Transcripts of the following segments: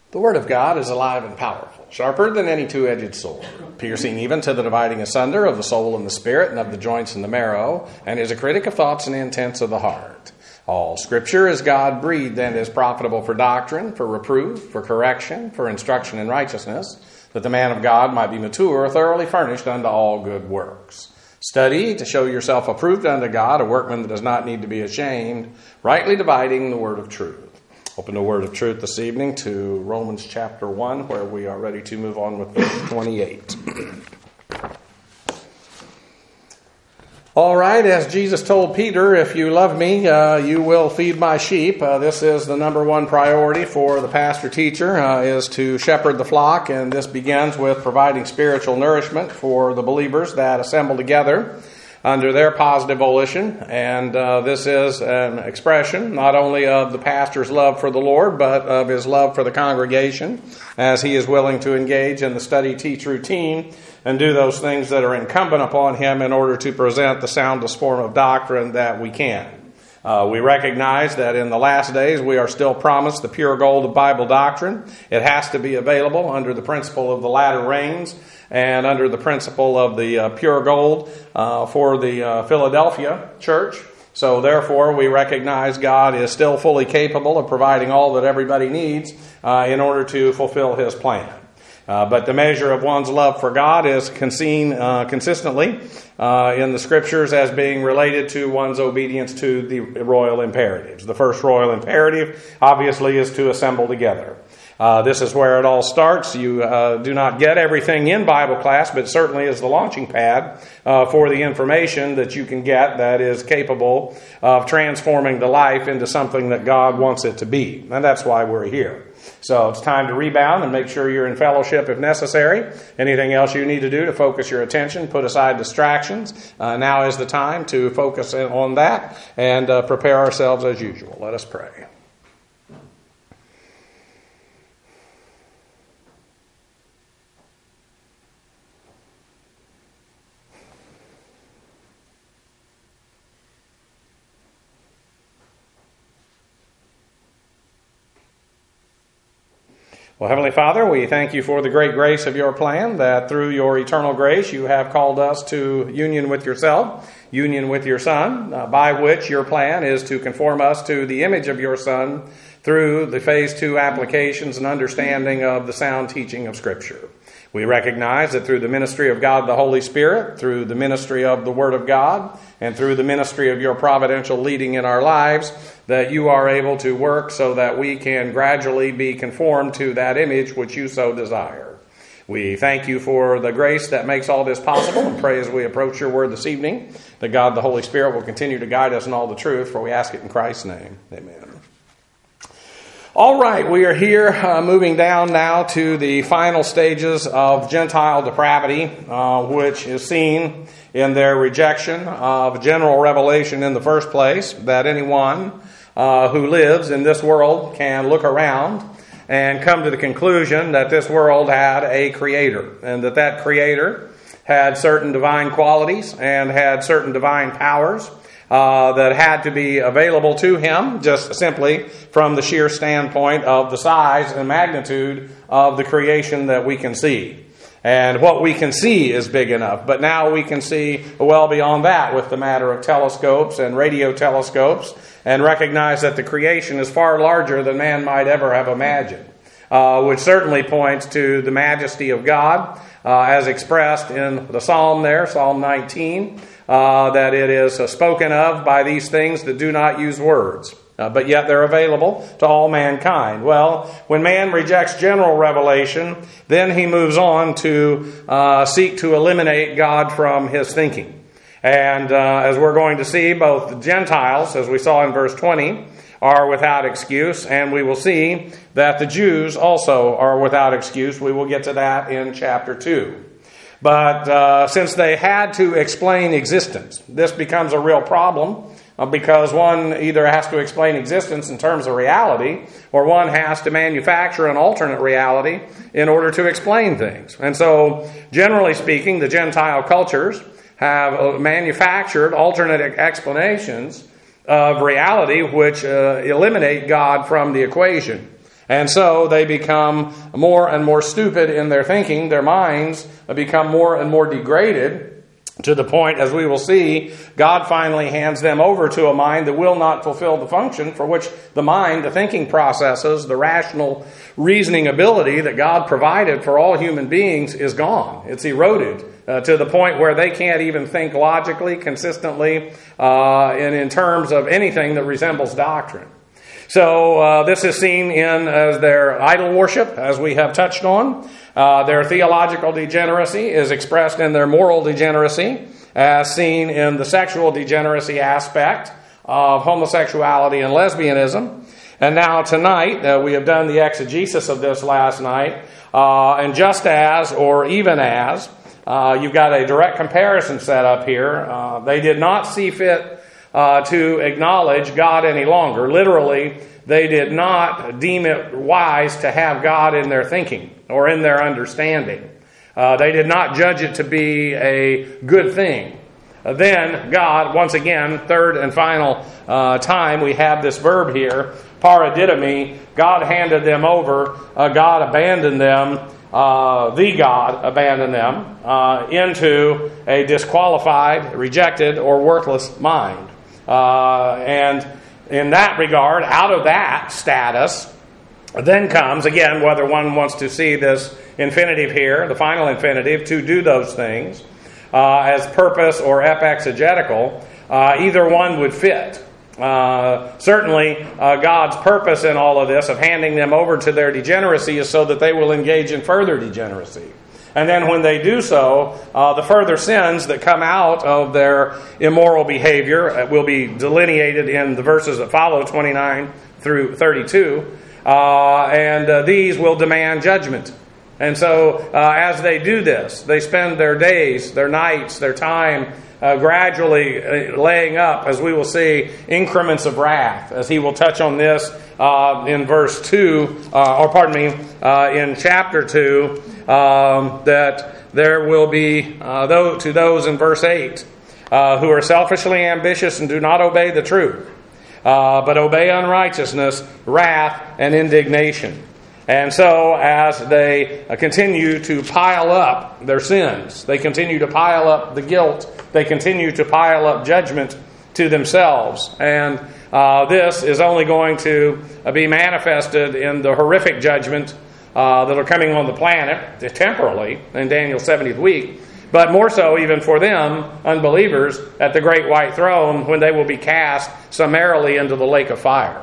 The Word of God is alive and powerful, sharper than any two-edged sword, piercing even to the dividing asunder of the soul and the spirit and of the joints and the marrow, and is a critic of thoughts and intents of the heart. All Scripture is God-breathed and is profitable for doctrine, for reproof, for correction, for instruction in righteousness, that the man of God might be mature, thoroughly furnished unto all good works. Study to show yourself approved unto God, a workman that does not need to be ashamed, rightly dividing the word of truth. Open the word of truth this evening to Romans chapter 1, where we are ready to move on with verse 28. All right, as Jesus told Peter, if you love me, you will feed my sheep. This is the number one priority for the pastor-teacher, is to shepherd the flock, and this begins with providing spiritual nourishment for the believers that assemble together under their positive volition. And this is an expression not only of the pastor's love for the Lord, but of his love for the congregation, as he is willing to engage in the study-teach routine and do those things that are incumbent upon him in order to present the soundest form of doctrine that we can. We recognize that in the last days we are still promised the pure gold of Bible doctrine. It has to be available under the principle of the latter rains and under the principle of the pure gold for the Philadelphia church. So therefore we recognize God is still fully capable of providing all that everybody needs in order to fulfill His plan. But the measure of one's love for God is seen consistently in the Scriptures as being related to one's obedience to the royal imperatives. The first royal imperative, obviously, is to assemble together. This is where it all starts. You do not get everything in Bible class, but certainly is the launching pad for the information that you can get that is capable of transforming the life into something that God wants it to be. And that's why we're here. So it's time to rebound and make sure you're in fellowship if necessary. Anything else you need to do to focus your attention, put aside distractions. Now is the time to focus on that and prepare ourselves as usual. Let us pray. Well, Heavenly Father, we thank you for the great grace of your plan, that through your eternal grace you have called us to union with yourself, union with your Son, by which your plan is to conform us to the image of your Son through the phase 2 applications and understanding of the sound teaching of Scripture. We recognize that through the ministry of God the Holy Spirit, through the ministry of the Word of God, and through the ministry of your providential leading in our lives, that you are able to work so that we can gradually be conformed to that image which you so desire. We thank you for the grace that makes all this possible, and pray as we approach your word this evening that God the Holy Spirit will continue to guide us in all the truth, for we ask it in Christ's name. Amen. All right, we are here moving down now to the final stages of Gentile depravity, which is seen in their rejection of general revelation in the first place, that anyone who lives in this world can look around and come to the conclusion that this world had a creator, and that creator had certain divine qualities and had certain divine powers that had to be available to him just simply from the sheer standpoint of the size and magnitude of the creation that we can see. And what we can see is big enough, but now we can see well beyond that with the matter of telescopes and radio telescopes, and recognize that the creation is far larger than man might ever have imagined, which certainly points to the majesty of God as expressed in the psalm there, Psalm 19, that it is spoken of by these things that do not use words, but yet they're available to all mankind. Well, when man rejects general revelation, then he moves on to seek to eliminate God from his thinking. And as we're going to see, both the Gentiles, as we saw in verse 20, are without excuse, and we will see that the Jews also are without excuse. We will get to that in chapter 2. But since they had to explain existence, this becomes a real problem because one either has to explain existence in terms of reality, or one has to manufacture an alternate reality in order to explain things. And so, generally speaking, the Gentile cultures have manufactured alternate explanations of reality which eliminate God from the equation. And so they become more and more stupid in their thinking. Their minds become more and more degraded, to the point, as we will see, God finally hands them over to a mind that will not fulfill the function for which the mind, the thinking processes, the rational reasoning ability that God provided for all human beings is gone. It's eroded to the point where they can't even think logically, consistently, and in terms of anything that resembles doctrine. So this is seen in as their idol worship, as we have touched on. Their theological degeneracy is expressed in their moral degeneracy, as seen in the sexual degeneracy aspect of homosexuality and lesbianism. And now tonight, we have done the exegesis of this last night, and just as, or even as, you've got a direct comparison set up here. They did not see fit to acknowledge God any longer. Literally, they did not deem it wise to have God in their thinking or in their understanding. They did not judge it to be a good thing. Then God, once again, third and final time, we have this verb here, paradidomi. God handed them over. God abandoned them. The God abandoned them into a disqualified, rejected, or worthless mind. And in that regard, out of that status, then comes, again, whether one wants to see this infinitive here, the final infinitive, to do those things, as purpose or epexegetical, either one would fit. Certainly, God's purpose in all of this, of handing them over to their degeneracy, is so that they will engage in further degeneracy. And then when they do so, the further sins that come out of their immoral behavior will be delineated in the verses that follow, 29 through 32. And these will demand judgment. And so as they do this, they spend their days, their nights, their time gradually laying up, as we will see, increments of wrath, as he will touch on this in verse 2, in chapter 2, that there will be to those in verse 8 who are selfishly ambitious and do not obey the truth, but obey unrighteousness, wrath, and indignation. And so as they continue to pile up their sins, they continue to pile up the guilt, they continue to pile up judgment to themselves. And this is only going to be manifested in the horrific judgment that are coming on the planet temporally in Daniel's 70th week, but more so even for them, unbelievers, at the great white throne when they will be cast summarily into the lake of fire.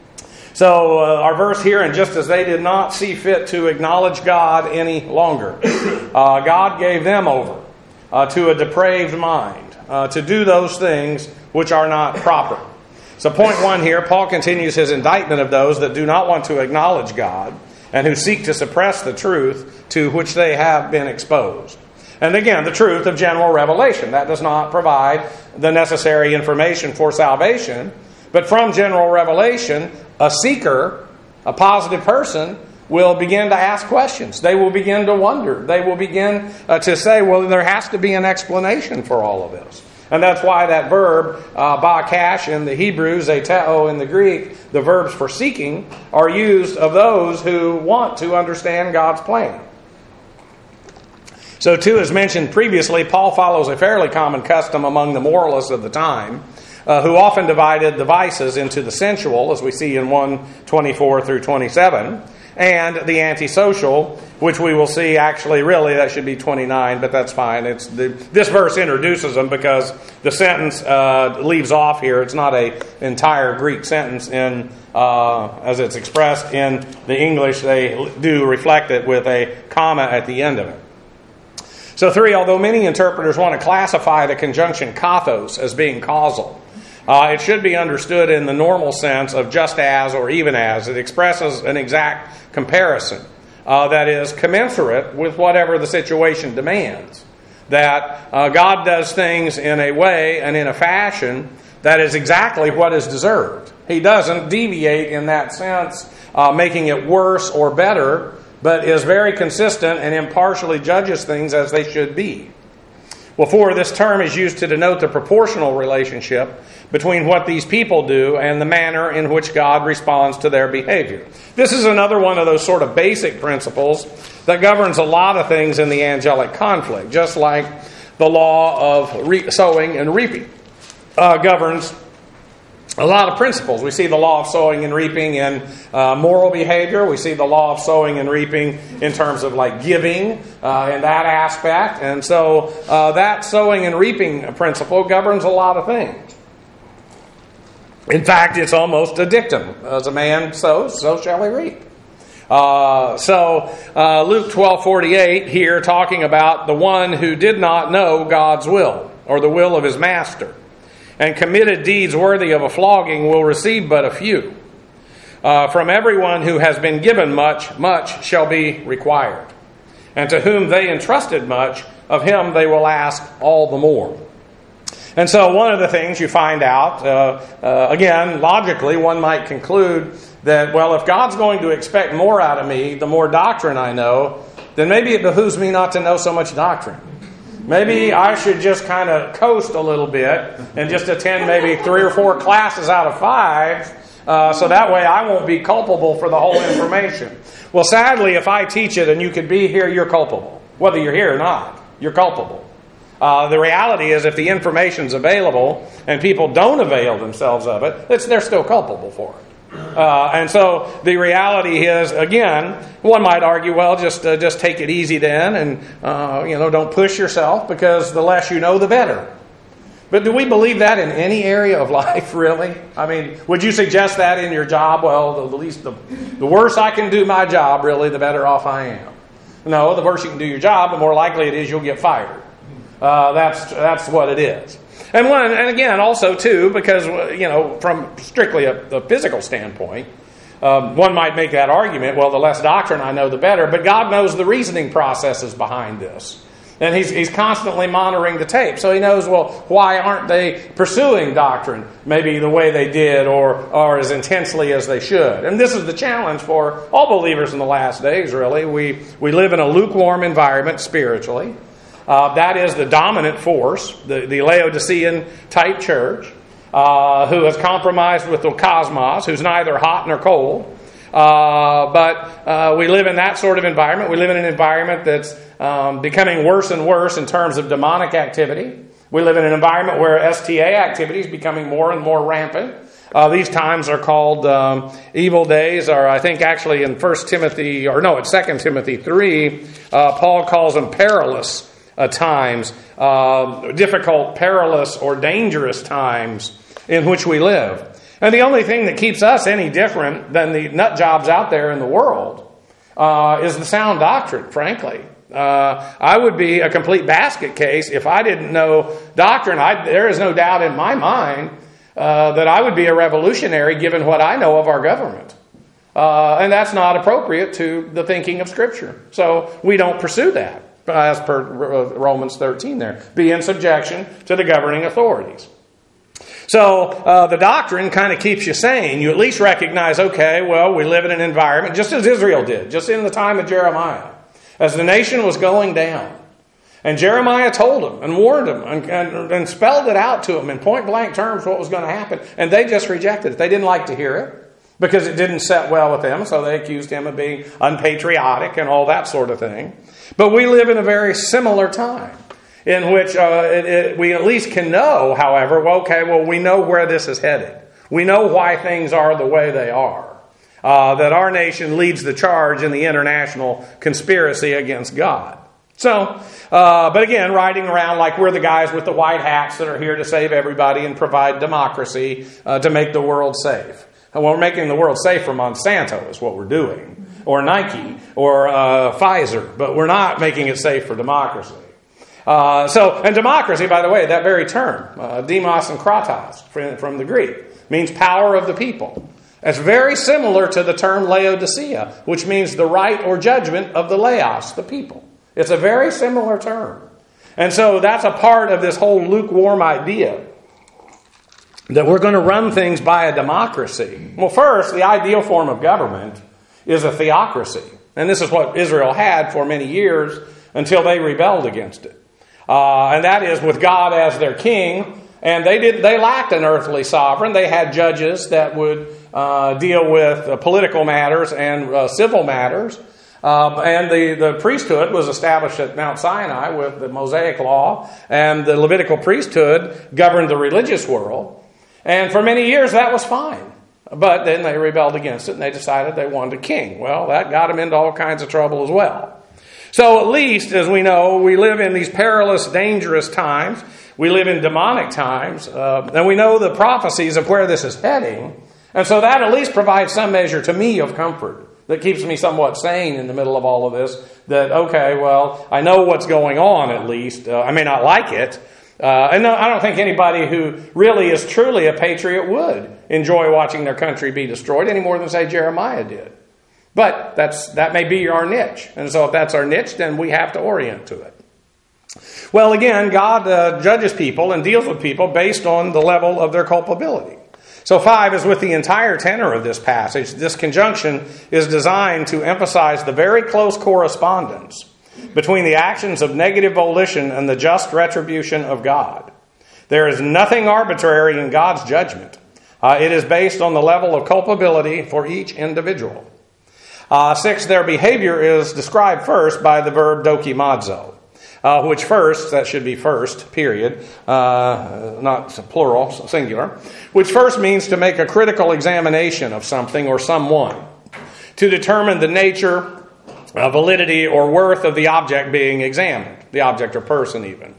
So our verse here, and just as they did not see fit to acknowledge God any longer, God gave them over to a depraved mind to do those things which are not proper. So point one here, Paul continues his indictment of those that do not want to acknowledge God and who seek to suppress the truth to which they have been exposed. And again, the truth of general revelation. That does not provide the necessary information for salvation. But from general revelation, a seeker, a positive person, will begin to ask questions. They will begin to wonder. They will begin to say, well, there has to be an explanation for all of this. And that's why that verb, bakash in the Hebrew, zeteo in the Greek, the verbs for seeking, are used of those who want to understand God's plan. So too, as mentioned previously, Paul follows a fairly common custom among the moralists of the time, who often divided the vices into the sensual, as we see in 1:24 through 27, and the antisocial, which we will see actually, really, that should be 29, but that's fine. This verse introduces them because the sentence leaves off here. It's not an entire Greek sentence as it's expressed in the English. They do reflect it with a comma at the end of it. So 3, although many interpreters want to classify the conjunction kathos as being causal, it should be understood in the normal sense of just as or even as. It expresses an exact comparison that is commensurate with whatever the situation demands. That God does things in a way and in a fashion that is exactly what is deserved. He doesn't deviate in that sense, making it worse or better, but is very consistent and impartially judges things as they should be. Well, 4, this term is used to denote the proportional relationship between what these people do and the manner in which God responds to their behavior. This is another one of those sort of basic principles that governs a lot of things in the angelic conflict, just like the law of sowing and reaping governs a lot of principles. We see the law of sowing and reaping in moral behavior. We see the law of sowing and reaping in terms of like giving in that aspect. And so that sowing and reaping principle governs a lot of things. In fact, it's almost a dictum. As a man sows, so shall he reap. Luke 12:48 here talking about the one who did not know God's will or the will of his master and committed deeds worthy of a flogging will receive but a few. From everyone who has been given much, much shall be required. And to whom they entrusted much, of him they will ask all the more. And so one of the things you find out, again, logically, one might conclude that, well, if God's going to expect more out of me, the more doctrine I know, then maybe it behooves me not to know so much doctrine. Maybe I should just kind of coast a little bit and just attend maybe 3 or 4 classes out of 5, so that way I won't be culpable for the whole information. Well, sadly, if I teach it and you could be here, you're culpable. Whether you're here or not, you're culpable. The reality is if the information's available and people don't avail themselves of it, they're still culpable for it. And so the reality is, again, one might argue, well, just take it easy then and, don't push yourself because the less you know, the better. But do we believe that in any area of life, really? I mean, would you suggest that in your job? Well, the worse I can do my job, really, the better off I am. No, the worse you can do your job, the more likely it is you'll get fired. That's what it is. And again, also too, because from strictly a physical standpoint, one might make that argument. Well, the less doctrine I know, the better. But God knows the reasoning processes behind this, and He's constantly monitoring the tape, so He knows. Well, why aren't they pursuing doctrine maybe the way they did, or as intensely as they should? And this is the challenge for all believers in the last days. Really, we live in a lukewarm environment spiritually. That is the dominant force, the Laodicean type church, who has compromised with the cosmos, who's neither hot nor cold. But we live in that sort of environment. We live in an environment that's becoming worse and worse in terms of demonic activity. We live in an environment where STA activity is becoming more and more rampant. These times are called evil days, or I think actually in 2 Timothy 3, Paul calls them perilous times, difficult, perilous, or dangerous times in which we live. And the only thing that keeps us any different than the nut jobs out there in the world is the sound doctrine, frankly. I would be a complete basket case if I didn't know doctrine. There is no doubt in my mind that I would be a revolutionary given what I know of our government. And that's not appropriate to the thinking of Scripture. So we don't pursue that. As per Romans 13 there. Be in subjection to the governing authorities. So the doctrine kind of keeps you sane. You at least recognize, okay, well, we live in an environment, just as Israel did, just in the time of Jeremiah, as the nation was going down. And Jeremiah told them and warned them and spelled it out to them in point-blank terms what was going to happen. And they just rejected it. They didn't like to hear it because it didn't set well with them, so they accused him of being unpatriotic and all that sort of thing. But we live in a very similar time in which we at least can know, however, we know where this is headed. We know why things are the way they are. That our nation leads the charge in the international conspiracy against God. So, but again, riding around like we're the guys with the white hats that are here to save everybody and provide democracy to make the world safe. And we're making the world safe for Monsanto is what we're doing. Or Nike, or Pfizer, but we're not making it safe for democracy. And democracy, by the way, that very term, demos and kratos, from the Greek, means power of the people. It's very similar to the term Laodicea, which means the right or judgment of the laos, the people. It's a very similar term. And so that's a part of this whole lukewarm idea that we're going to run things by a democracy. Well, first, the ideal form of government is a theocracy. And this is what Israel had for many years until they rebelled against it. And that is with God as their king. And they lacked an earthly sovereign. They had judges that would deal with political matters and civil matters. And the priesthood was established at Mount Sinai with the Mosaic law, and the Levitical priesthood governed the religious world. And for many years that was fine. But then they rebelled against it, and they decided they wanted a king. Well, that got them into all kinds of trouble as well. So at least, as we know, we live in these perilous, dangerous times. We live in demonic times. And we know the prophecies of where this is heading. And so that at least provides some measure to me of comfort. That keeps me somewhat sane in the middle of all of this. That, okay, well, I know what's going on at least. I may not like it. And no, I don't think anybody who really is truly a patriot would enjoy watching their country be destroyed any more than, say, Jeremiah did. But that may be our niche. And so if that's our niche, then we have to orient to it. Well, again, God judges people and deals with people based on the level of their culpability. So 5 is with the entire tenor of this passage. This conjunction is designed to emphasize the very close correspondence between the actions of negative volition and the just retribution of God. There is nothing arbitrary in God's judgment. It is based on the level of culpability for each individual. 6, their behavior is described first by the verb dokimazo. Which first, that should be first, period, not plural, singular, which first means to make a critical examination of something or someone, to determine the nature, validity, or worth of the object being examined, the object or person even.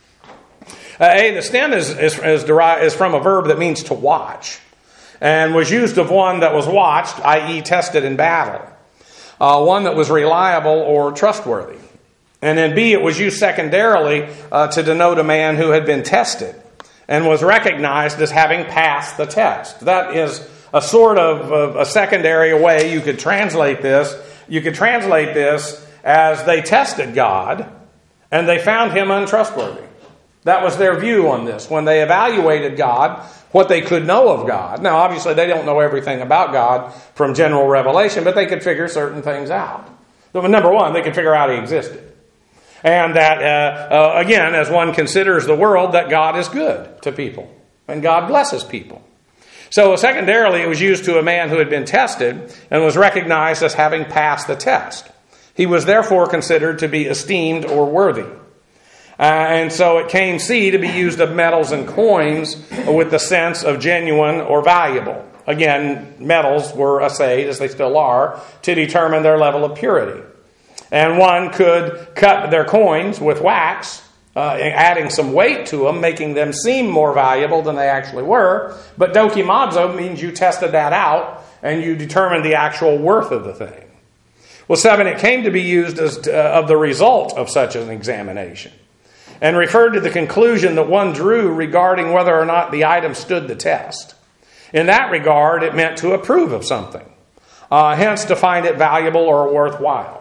The stem is from a verb that means to watch, and was used of one that was watched, i.e. tested in battle, one that was reliable or trustworthy. And then B, it was used secondarily to denote a man who had been tested and was recognized as having passed the test. That is a sort of a secondary way you could translate this. You could translate this as they tested God and they found him untrustworthy. That was their view on this. When they evaluated God, what they could know of God. Now, obviously, they don't know everything about God from general revelation, but they could figure certain things out. So, number one, they could figure out he existed. And that, again, as one considers the world, that God is good to people. And God blesses people. So secondarily, it was used to a man who had been tested and was recognized as having passed the test. He was therefore considered to be esteemed or worthy. And so it came C to be used of metals and coins with the sense of genuine or valuable. Again, metals were assayed, as they still are, to determine their level of purity. And one could cut their coins with wax, adding some weight to them, making them seem more valuable than they actually were. But dokimazo means you tested that out and you determined the actual worth of the thing. Well, 7, it came to be used as of the result of such an examination and referred to the conclusion that one drew regarding whether or not the item stood the test. In that regard, it meant to approve of something, hence to find it valuable or worthwhile.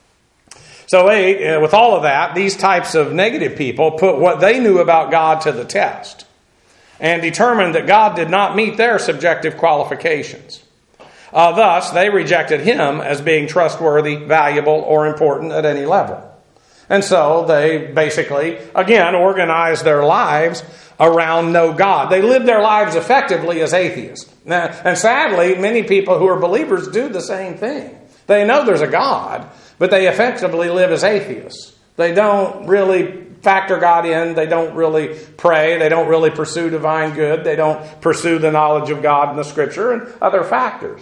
So 8, with all of that, these types of negative people put what they knew about God to the test and determined that God did not meet their subjective qualifications. Thus, they rejected him as being trustworthy, valuable, or important at any level. And so they basically, again, organized their lives around no God. They lived their lives effectively as atheists. And sadly, many people who are believers do the same thing. They know there's a God, but they effectively live as atheists. They don't really factor God in. They don't really pray. They don't really pursue divine good. They don't pursue the knowledge of God in the Scripture and other factors.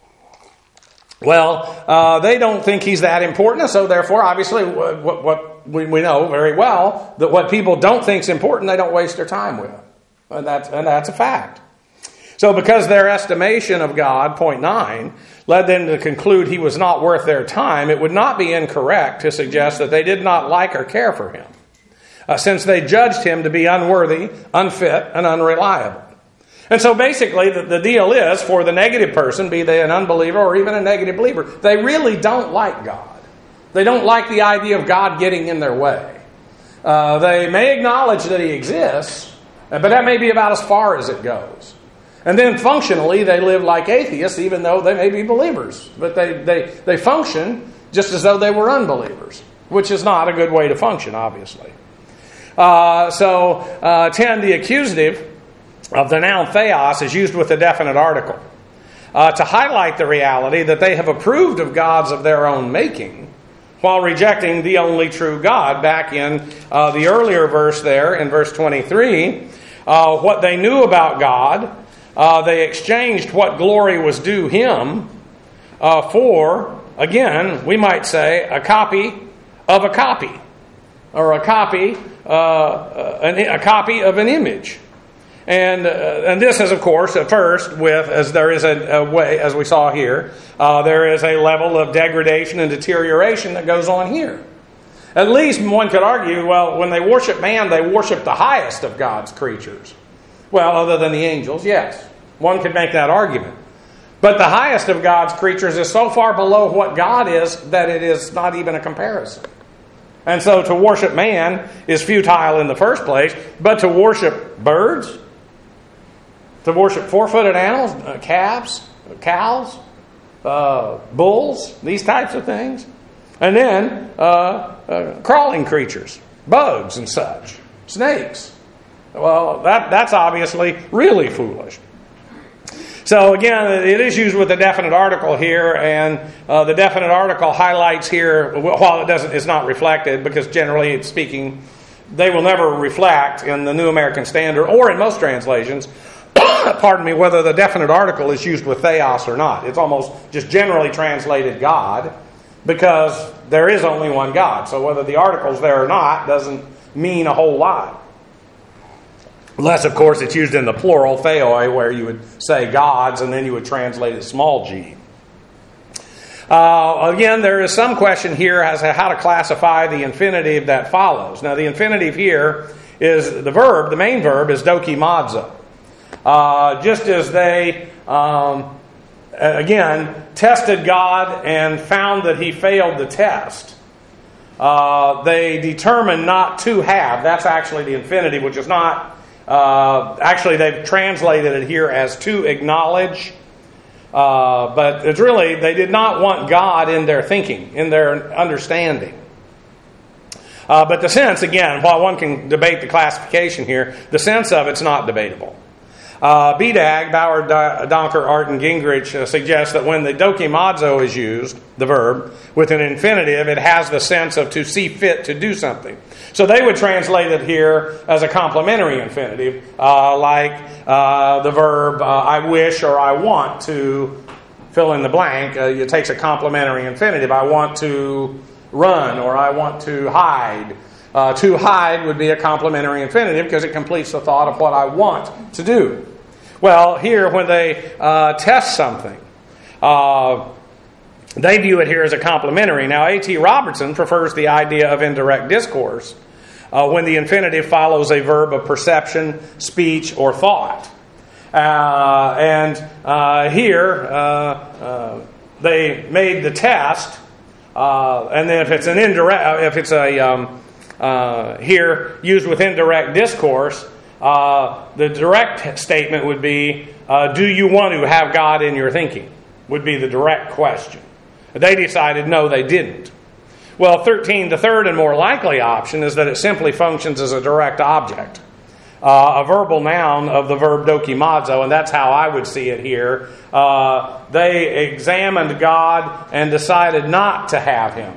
Well, they don't think he's that important, and so therefore, obviously, what we know very well, that what people don't think is important, they don't waste their time with. And that's a fact. So because their estimation of God, point 9, led them to conclude he was not worth their time, it would not be incorrect to suggest that they did not like or care for him, since they judged him to be unworthy, unfit, and unreliable. And so basically the deal is, for the negative person, be they an unbeliever or even a negative believer, they really don't like God. They don't like the idea of God getting in their way. They may acknowledge that he exists, but that may be about as far as it goes. And then functionally, they live like atheists, even though they may be believers. But they function just as though they were unbelievers, which is not a good way to function, obviously. 10, the accusative of the noun theos is used with a definite article to highlight the reality that they have approved of gods of their own making while rejecting the only true God. Back in the earlier verse there, in verse 23, what they knew about God, they exchanged what glory was due Him for, again, we might say, a copy of a copy, or a copy of an image. And this is, of course, at first, as there is a way, as we saw here, there is a level of degradation and deterioration that goes on here. At least one could argue, well, when they worship man, they worship the highest of God's creatures. Well, other than the angels, yes. One could make that argument. But the highest of God's creatures is so far below what God is that it is not even a comparison. And so to worship man is futile in the first place, but to worship birds, to worship four-footed animals, calves, cows, bulls, these types of things, and then crawling creatures, bugs and such, snakes. Well, that's obviously really foolish. So again, it is used with a definite article here, and the definite article highlights here, while it's not reflected, because generally it's speaking, they will never reflect in the New American Standard or in most translations, whether the definite article is used with theos or not. It's almost just generally translated God, because there is only one God. So whether the article's there or not doesn't mean a whole lot. Unless, of course, it's used in the plural, theoi, where you would say gods, and then you would translate it small g. Again, there is some question here as to how to classify the infinitive that follows. Now, the infinitive here is the verb, the main verb is dokimazo. Just as they, again, tested God and found that He failed the test, they determined not to have. That's actually the infinitive, which is not... actually, they've translated it here as to acknowledge, but it's really, they did not want God in their thinking, in their understanding. But the sense, again, while one can debate the classification here, the sense of it's not debatable. BDAG, Bauer, Donker, Art, and Gingrich suggests that when the dokimazo is used, the verb, with an infinitive, it has the sense of to see fit to do something. So they would translate it here as a complementary infinitive, like the verb I wish or I want to fill in the blank. It takes a complementary infinitive. I want to run or I want to hide. To hide would be a complementary infinitive because it completes the thought of what I want to do. Well, here when they test something, they view it here as a complementary. Now, A.T. Robertson prefers the idea of indirect discourse when the infinitive follows a verb of perception, speech, or thought. Here, they made the test, and then if it's an indirect, if it's a here used with indirect discourse, the direct statement would be, do you want to have God in your thinking? Would be the direct question. They decided no, they didn't. Well, 13, the third and more likely option is that it simply functions as a direct object, a verbal noun of the verb dokimazo, and that's how I would see it here. They examined God and decided not to have Him.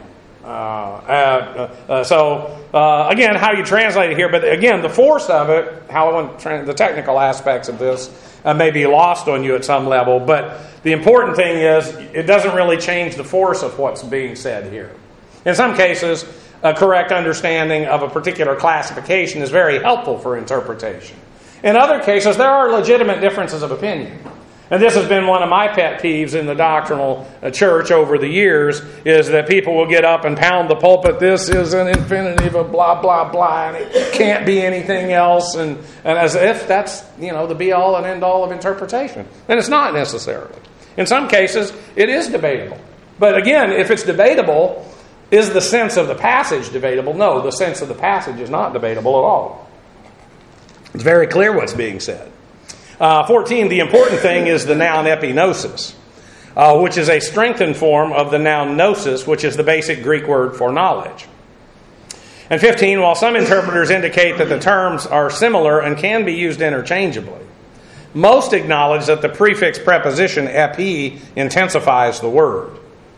Again, how you translate it here, but again, the force of it, the technical aspects of this may be lost on you at some level, but the important thing is it doesn't really change the force of what's being said here. In some cases, a correct understanding of a particular classification is very helpful for interpretation. In other cases, there are legitimate differences of opinion. And this has been one of my pet peeves in the doctrinal church over the years, is that people will get up and pound the pulpit, this is an infinitive of blah, blah, blah, and it can't be anything else, and as if that's, the be-all and end-all of interpretation. And it's not necessarily. In some cases, it is debatable. But again, if it's debatable, is the sense of the passage debatable? No, the sense of the passage is not debatable at all. It's very clear what's being said. 14, the important thing is the noun epignosis, which is a strengthened form of the noun gnosis, which is the basic Greek word for knowledge. And 15, while some interpreters indicate that the terms are similar and can be used interchangeably, most acknowledge that the prefix preposition epi intensifies the word.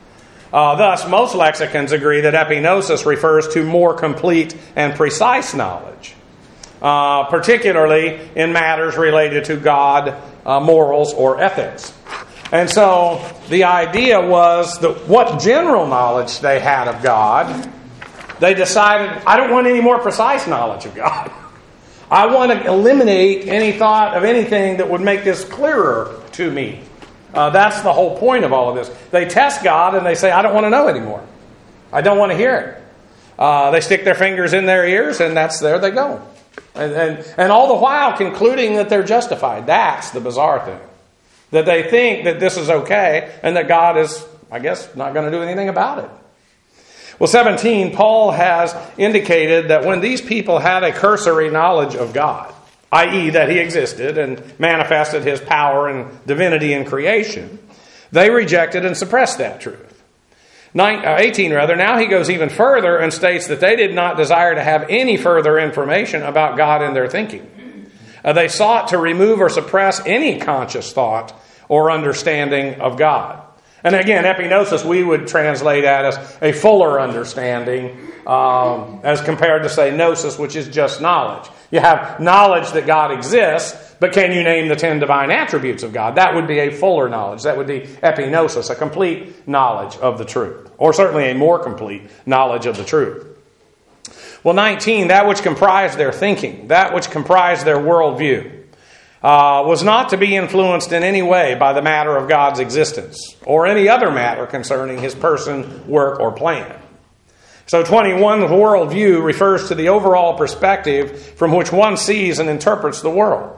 Thus, most lexicons agree that epignosis refers to more complete and precise knowledge, particularly in matters related to God, morals, or ethics. And so the idea was that what general knowledge they had of God, they decided, I don't want any more precise knowledge of God. I want to eliminate any thought of anything that would make this clearer to me. That's the whole point of all of this. They test God and they say, I don't want to know anymore. I don't want to hear it. They stick their fingers in their ears and there they go. And all the while concluding that they're justified. That's the bizarre thing. That they think that this is okay and that God is, I guess, not going to do anything about it. Well, 17, Paul has indicated that when these people had a cursory knowledge of God, i.e. that he existed and manifested his power and divinity in creation, they rejected and suppressed that truth. 18, now he goes even further and states that they did not desire to have any further information about God in their thinking. They sought to remove or suppress any conscious thought or understanding of God. And again, epignosis we would translate as a fuller understanding as compared to, say, gnosis, which is just knowledge. You have knowledge that God exists, but can you name the 10 divine attributes of God? That would be a fuller knowledge. That would be epignosis, a complete knowledge of the truth. Or certainly a more complete knowledge of the truth. Well, 19, that which comprised their thinking, that which comprised their worldview, was not to be influenced in any way by the matter of God's existence or any other matter concerning his person, work, or plan. So 21, the worldview refers to the overall perspective from which one sees and interprets the world.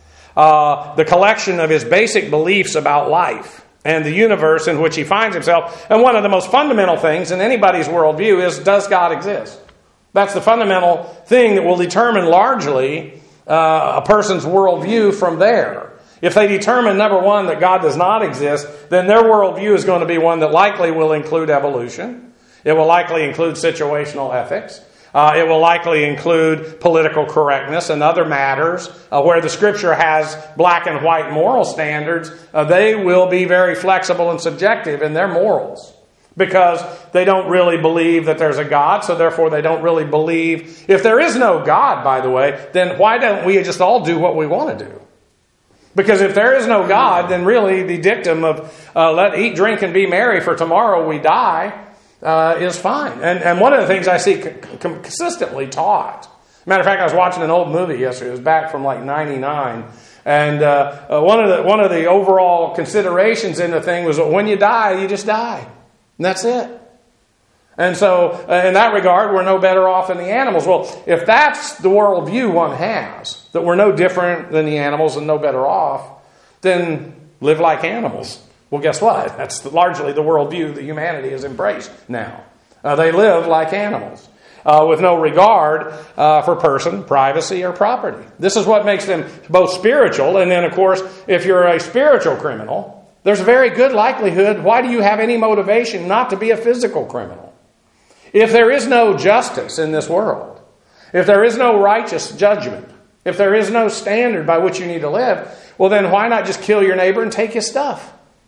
The collection of his basic beliefs about life and the universe in which he finds himself. And one of the most fundamental things in anybody's worldview is, does God exist? That's the fundamental thing that will determine largely a person's worldview from there. If they determine, number one, that God does not exist, then their worldview is going to be one that likely will include evolution. It will likely include situational ethics. It will likely include political correctness and other matters where the Scripture has black and white moral standards. They will be very flexible and subjective in their morals because they don't really believe that there's a God, so therefore they don't really believe. If there is no God, by the way, then why don't we just all do what we want to do? Because if there is no God, then really the dictum of let eat, drink, and be merry, for tomorrow we die, is fine. And one of the things I see consistently taught, matter of fact, I was watching an old movie yesterday. It was back from like 99. And one of the overall considerations in the thing was that when you die, you just die. And that's it. And so, in that regard, we're no better off than the animals. Well, if that's the worldview one has, that we're no different than the animals and no better off, then live like animals. Well, guess what? That's largely the worldview that humanity has embraced now. They live like animals, with no regard for person, privacy, or property. This is what makes them both spiritual. And then, of course, if you're a spiritual criminal, there's a very good likelihood, why do you have any motivation not to be a physical criminal? If there is no justice in this world, if there is no righteous judgment, if there is no standard by which you need to live, well then why not just kill your neighbor and take his stuff?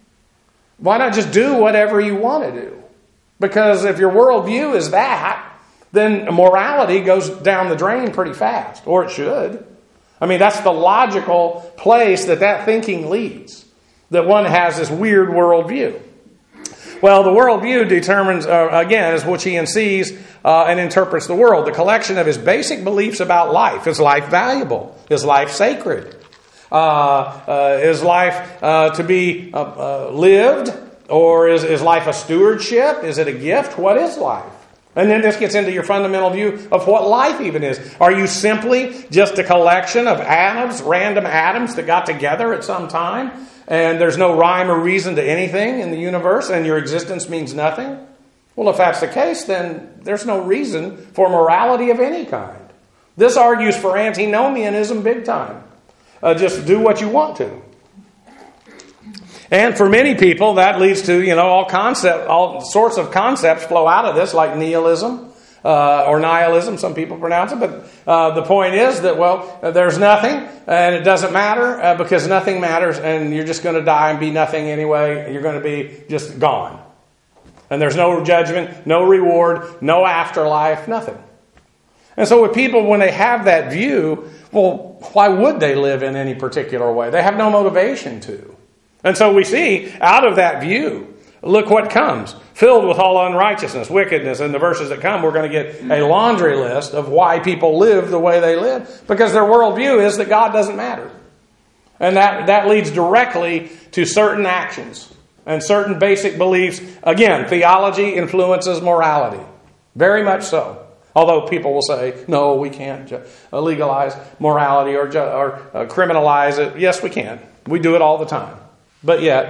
Why not just do whatever you want to do? Because if your worldview is that, then morality goes down the drain pretty fast, or it should. I mean, that's the logical place that thinking leads. That one has this weird worldview. Well, the worldview determines, again, is which he sees and interprets the world. The collection of his basic beliefs about life. Is life valuable? Is life sacred? Is life to be lived? Or is life a stewardship? Is it a gift? What is life? And then this gets into your fundamental view of what life even is. Are you simply just a collection of atoms, random atoms that got together at some time? And there's no rhyme or reason to anything in the universe, and your existence means nothing? Well, if that's the case, then there's no reason for morality of any kind. This argues for antinomianism big time. Just do what you want to. And for many people, that leads to, all sorts of concepts flow out of this, like nihilism, or nihilism, some people pronounce it. But the point is that, well, there's nothing, and it doesn't matter because nothing matters, and you're just going to die and be nothing anyway. You're going to be just gone. And there's no judgment, no reward, no afterlife, nothing. And so with people, when they have that view, well, why would they live in any particular way? They have no motivation to. And so we see out of that view, look what comes. Filled with all unrighteousness, wickedness. In the verses that come, we're going to get a laundry list of why people live the way they live. Because their worldview is that God doesn't matter. And that leads directly to certain actions and certain basic beliefs. Again, theology influences morality. Very much so. Although people will say, no, we can't legalize morality or criminalize it. Yes, we can. We do it all the time. But yet,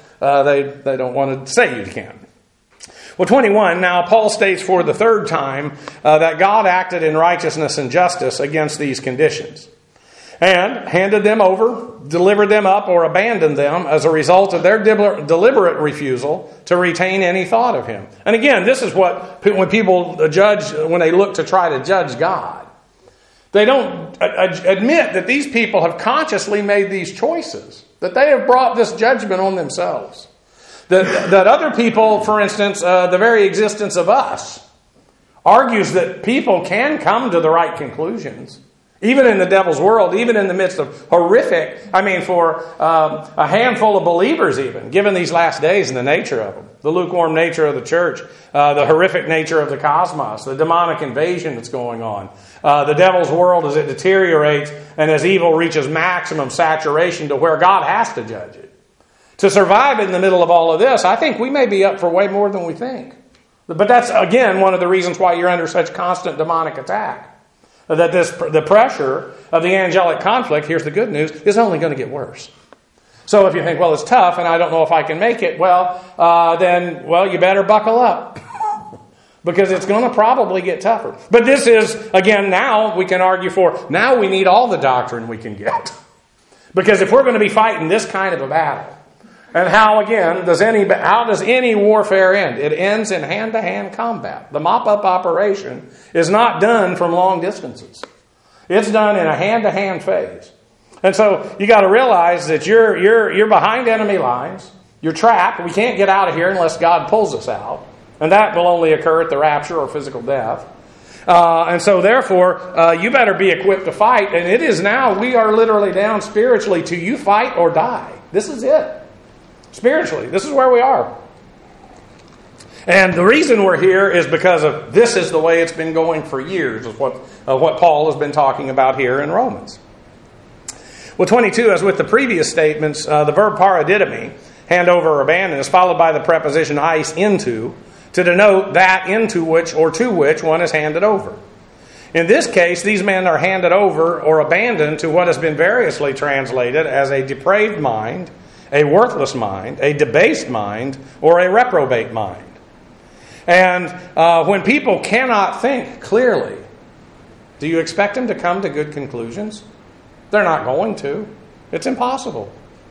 they don't want to say you can. Well, 21, now Paul states for the third time that God acted in righteousness and justice against these conditions and handed them over, delivered them up, or abandoned them as a result of their deliberate refusal to retain any thought of Him. And again, this is what, when people judge, when they look to try to judge God, they don't admit that these people have consciously made these choices, that they have brought this judgment on themselves. That other people, for instance, the very existence of us, argues that people can come to the right conclusions. Even in the devil's world, even in the midst of horrific, for a handful of believers even, given these last days and the nature of them, the lukewarm nature of the church, the horrific nature of the cosmos, the demonic invasion that's going on, the devil's world as it deteriorates and as evil reaches maximum saturation to where God has to judge it. To survive in the middle of all of this, I think we may be up for way more than we think. But that's, again, one of the reasons why you're under such constant demonic attack. That the pressure of the angelic conflict, here's the good news, is only going to get worse. So if you think, well, it's tough and I don't know if I can make it, then you better buckle up. Because it's going to probably get tougher. But this is, again, now we can argue now we need all the doctrine we can get. Because if we're going to be fighting this kind of a battle, and how does any warfare end? It ends in hand-to-hand combat. The mop-up operation is not done from long distances. It's done in a hand-to-hand phase. And so you got to realize that you're behind enemy lines. You're trapped. We can't get out of here unless God pulls us out. And that will only occur at the rapture or physical death. And so therefore, you better be equipped to fight. And it is now, we are literally down spiritually to you fight or die. This is it. Spiritually, this is where we are. And the reason we're here is because of this is the way it's been going for years, of what Paul has been talking about here in Romans. Well, 22, as with the previous statements, the verb paradidomi, hand over or abandon, is followed by the preposition eis, into, to denote that into which or to which one is handed over. In this case, these men are handed over or abandoned to what has been variously translated as a depraved mind, a worthless mind, a debased mind, or a reprobate mind. And when people cannot think clearly, do you expect them to come to good conclusions? They're not going to. It's impossible.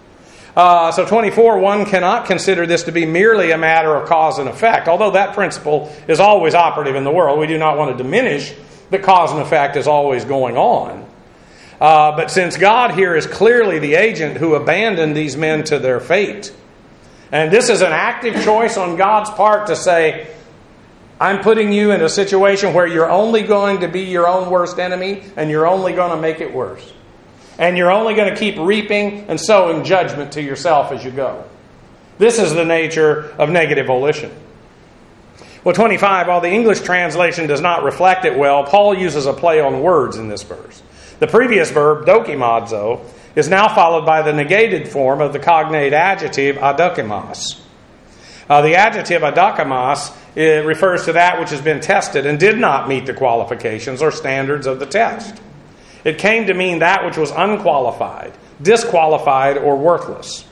So 24, one cannot consider this to be merely a matter of cause and effect, although that principle is always operative in the world. We do not want to diminish that cause and effect is always going on. But since God here is clearly the agent who abandoned these men to their fate, and this is an active choice on God's part to say, I'm putting you in a situation where you're only going to be your own worst enemy, and you're only going to make it worse. And you're only going to keep reaping and sowing judgment to yourself as you go. This is the nature of negative volition. Well, 25, while the English translation does not reflect it well, Paul uses a play on words in this verse. The previous verb, dokimazo, is now followed by the negated form of the cognate adjective adokimos. The adjective adokimos refers to that which has been tested and did not meet the qualifications or standards of the test. It came to mean that which was unqualified, disqualified, or worthless.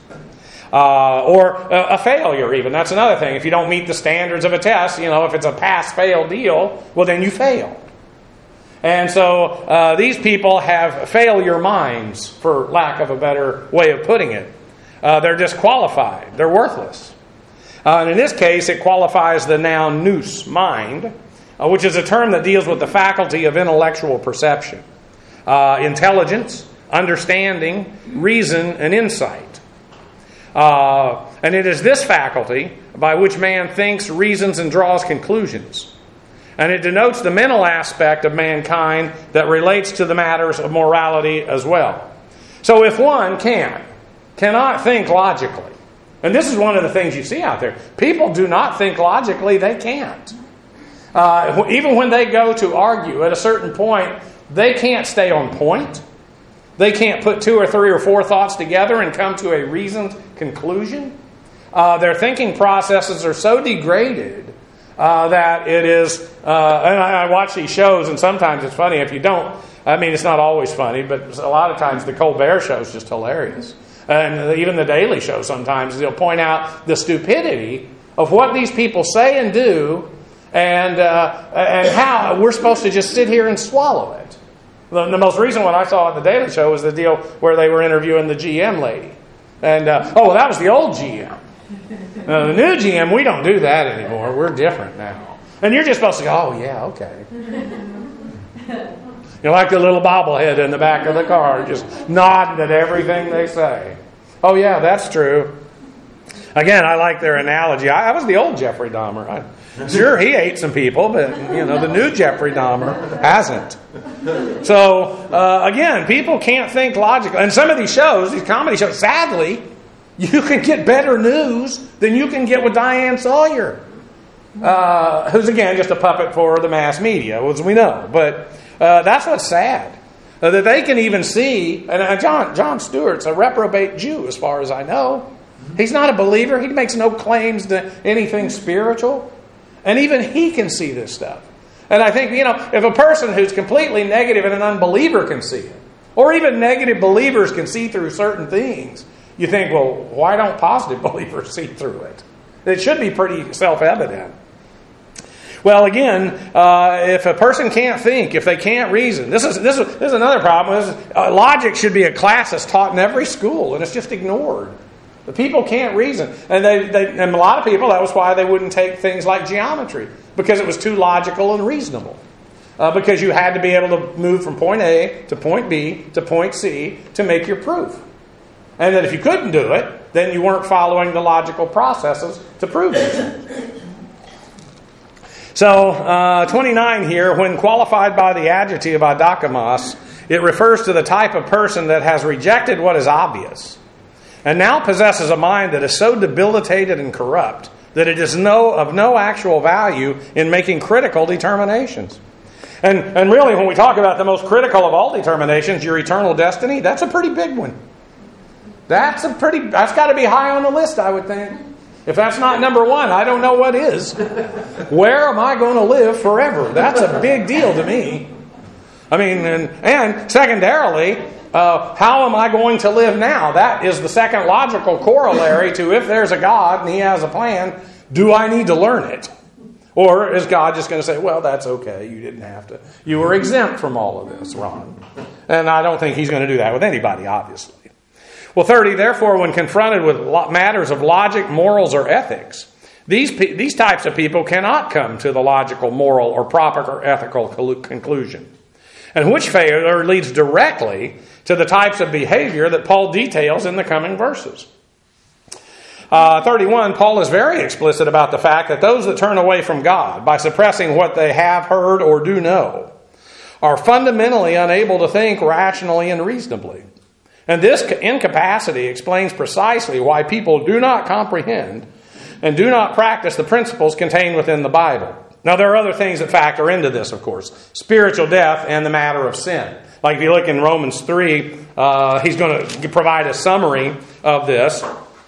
Or a failure even. That's another thing. If you don't meet the standards of a test, if it's a pass-fail deal, well, then you fail. And so these people have failure minds, for lack of a better way of putting it. They're disqualified. They're worthless. And in this case, it qualifies the noun nous, mind, which is a term that deals with the faculty of intellectual perception, intelligence, understanding, reason, and insight. And it is this faculty by which man thinks, reasons, and draws conclusions. And it denotes the mental aspect of mankind that relates to the matters of morality as well. So if one cannot think logically, and this is one of the things you see out there, people do not think logically, they can't. Even when they go to argue at a certain point, they can't stay on point. They can't put 2 or 3 or 4 thoughts together and come to a reasoned conclusion. Their thinking processes are so degraded that it is, and I watch these shows, and sometimes it's funny if you don't. I mean, it's not always funny, but a lot of times the Colbert Show is just hilarious. And even the Daily Show sometimes, they'll point out the stupidity of what these people say and do, and how we're supposed to just sit here and swallow it. The most recent one I saw on the Daily Show was the deal where they were interviewing the GM lady. And, that was the old GM. The new GM, we don't do that anymore. We're different now. And you're just supposed to go, oh, yeah, okay. You're like the little bobblehead in the back of the car, just nodding at everything they say. Oh, yeah, that's true. Again, I like their analogy. I was the old Jeffrey Dahmer. Sure, he ate some people, but, the new Jeffrey Dahmer hasn't. So, again, people can't think logically. And some of these shows, these comedy shows, sadly, you can get better news than you can get with Diane Sawyer, who's, again, just a puppet for the mass media, as we know. But that's what's sad, that they can even see, and Jon Stewart's a reprobate Jew, as far as I know. He's not a believer. He makes no claims to anything spiritual. And even he can see this stuff. And I think, if a person who's completely negative and an unbeliever can see it, or even negative believers can see through certain things, you think, well, why don't positive believers see through it? It should be pretty self-evident. Well, again, if a person can't think, if they can't reason, this is another problem. Logic should be a class that's taught in every school, and it's just ignored. The people can't reason. And and a lot of people, that was why they wouldn't take things like geometry, because it was too logical and reasonable. Because you had to be able to move from point A to point B to point C to make your proof. And that if you couldn't do it, then you weren't following the logical processes to prove it. So, 29 here, when qualified by the adjective adokimos, it refers to the type of person that has rejected what is obvious and now possesses a mind that is so debilitated and corrupt that it is of no actual value in making critical determinations. And really, when we talk about the most critical of all determinations, your eternal destiny, that's a pretty big one. That's got to be high on the list, I would think. If that's not number 1, I don't know what is. Where am I going to live forever? That's a big deal to me. I mean, and secondarily, how am I going to live now? That is the second logical corollary to if there's a God and He has a plan, do I need to learn it? Or is God just going to say, well, that's okay, you didn't have to. You were exempt from all of this, Ron. And I don't think He's going to do that with anybody, obviously. Well, 30, therefore, when confronted with matters of logic, morals, or ethics, these types of people cannot come to the logical, moral, or proper or ethical conclusion. And which failure leads directly to the types of behavior that Paul details in the coming verses. 31, Paul is very explicit about the fact that those that turn away from God by suppressing what they have heard or do know are fundamentally unable to think rationally and reasonably. And this incapacity explains precisely why people do not comprehend and do not practice the principles contained within the Bible. Now, there are other things that factor into this, of course. Spiritual death and the matter of sin. Like if you look in Romans 3, he's going to provide a summary of this.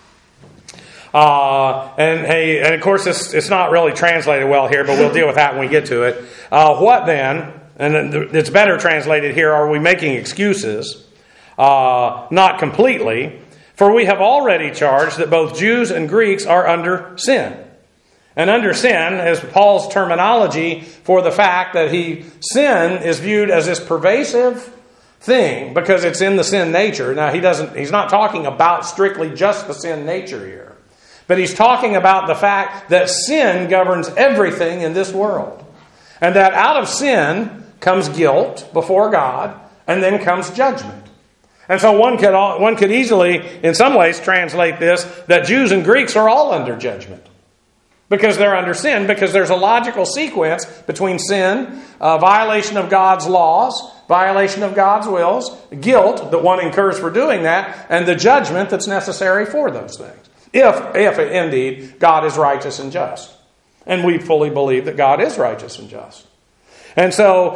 And of course, it's not really translated well here, but we'll deal with that when we get to it. What then, and it's better translated here, are we making excuses? Not completely. For we have already charged that both Jews and Greeks are under sin. And under sin is Paul's terminology for the fact that sin is viewed as this pervasive thing because it's in the sin nature. Now he's not talking about strictly just the sin nature here. But he's talking about the fact that sin governs everything in this world. And that out of sin comes guilt before God, and then comes judgment. And so one could easily, in some ways, translate this, that Jews and Greeks are all under judgment. Because they're under sin, because there's a logical sequence between sin, violation of God's laws, violation of God's wills, guilt that one incurs for doing that, and the judgment that's necessary for those things. If indeed God is righteous and just. And we fully believe that God is righteous and just. And so,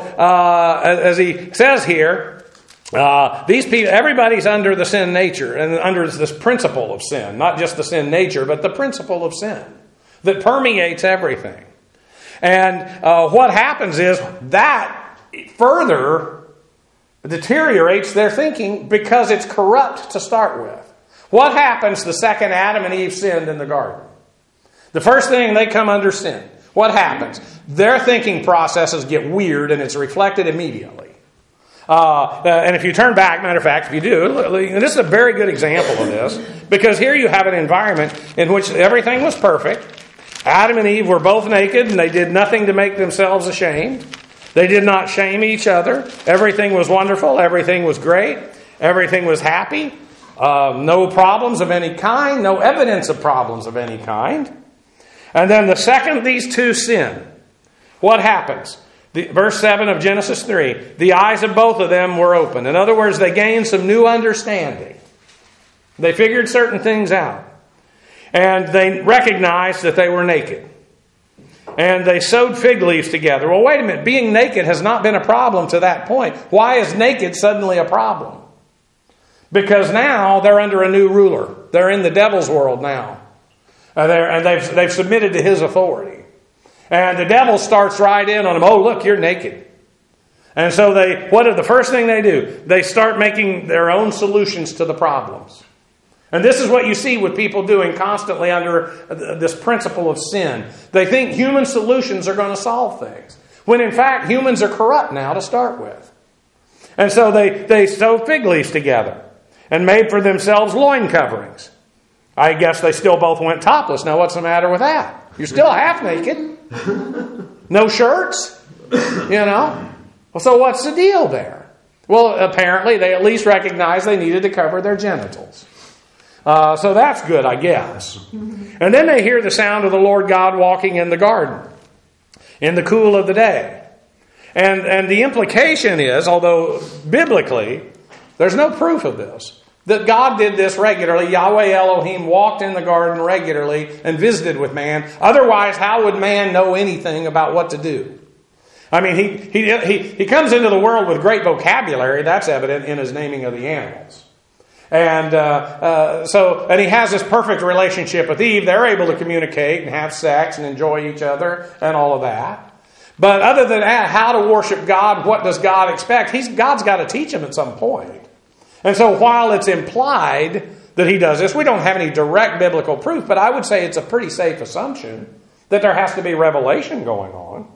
as he says here, these people, everybody's under the sin nature and under this principle of sin. Not just the sin nature, but the principle of sin that permeates everything. And what happens is that further deteriorates their thinking because it's corrupt to start with. What happens the second Adam and Eve sinned in the garden? The first thing, they come under sin. What happens? Their thinking processes get weird and it's reflected immediately. And if you turn back, matter of fact, if you do, and this is a very good example of this, because here you have an environment in which everything was perfect. Adam and Eve were both naked and they did nothing to make themselves ashamed. They did not shame each other. Everything was wonderful. Everything was great. Everything was happy. No problems of any kind. No evidence of problems of any kind. And then the second these two sin, what happens? Verse 7 of Genesis 3, the eyes of both of them were open. In other words, they gained some new understanding. They figured certain things out. And they recognized that they were naked. And they sewed fig leaves together. Well, wait a minute. Being naked has not been a problem to that point. Why is naked suddenly a problem? Because now they're under a new ruler. They're in the devil's world now. And they've submitted to his authority. And the devil starts right in on them. Oh, look, you're naked. And so the first thing they do? They start making their own solutions to the problems. And this is what you see with people doing constantly under this principle of sin. They think human solutions are going to solve things. When in fact, humans are corrupt now to start with. And so they sewed fig leaves together and made for themselves loin coverings. I guess they still both went topless. Now what's the matter with that? You're still half naked. No shirts. Well, so what's the deal there? Well, apparently they at least recognized they needed to cover their genitals. So that's good, I guess. And then they hear the sound of the Lord God walking in the garden in the cool of the day. And the implication is, although biblically there's no proof of this, that God did this regularly. Yahweh Elohim walked in the garden regularly and visited with man. Otherwise, how would man know anything about what to do? I mean, he comes into the world with great vocabulary. That's evident in his naming of the animals. And and he has this perfect relationship with Eve. They're able to communicate and have sex and enjoy each other and all of that. But other than that, how to worship God, what does God expect? God's got to teach him at some point. And so while it's implied that he does this, we don't have any direct biblical proof, but I would say it's a pretty safe assumption that there has to be revelation going on.